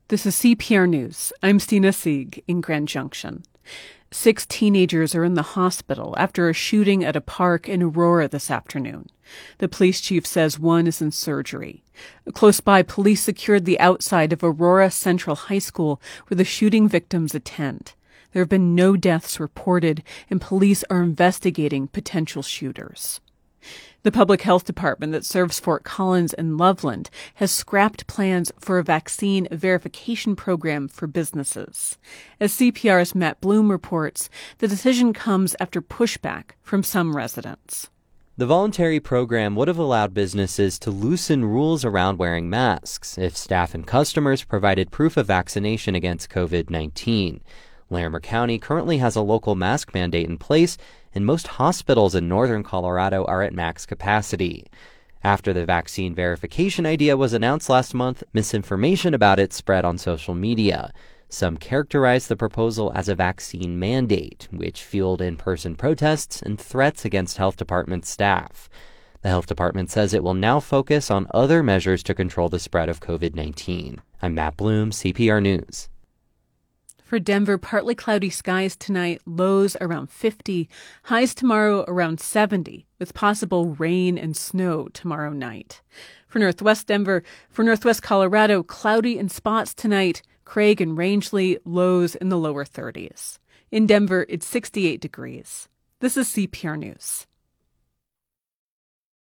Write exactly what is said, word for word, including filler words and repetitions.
This is C P R News. I'm Stina Sieg in Grand Junction. Six teenagers are in the hospital after a shooting at a park in Aurora this afternoon. The police chief says one is in surgery. Close by, police secured the outside of Aurora Central High School where the shooting victims attend. There have been no deaths reported, and police are investigating potential shooters. The public health department that serves Fort Collins and Loveland has scrapped plans for a vaccine verification program for businesses. As C P R's Matt Bloom reports, the decision comes after pushback from some residents. The voluntary program would have allowed businesses to loosen rules around wearing masks if staff and customers provided proof of vaccination against covid nineteen. Larimer County currently has a local mask mandate in place, and most hospitals in northern Colorado are at max capacity. After the vaccine verification idea was announced last month, misinformation about it spread on social media. Some characterized the proposal as a vaccine mandate, which fueled in-person protests and threats against health department staff. The health department says it will now focus on other measures to control the spread of covid nineteen. I'm Matt Bloom, C P R News. For Denver, partly cloudy skies tonight, lows around fifty, highs tomorrow around seventy, with possible rain and snow tomorrow night. For Northwest Denver, for Northwest Colorado, cloudy in spots tonight, Craig and Rangeley, lows in the lower thirties. In Denver, it's sixty-eight degrees. This is C P R News.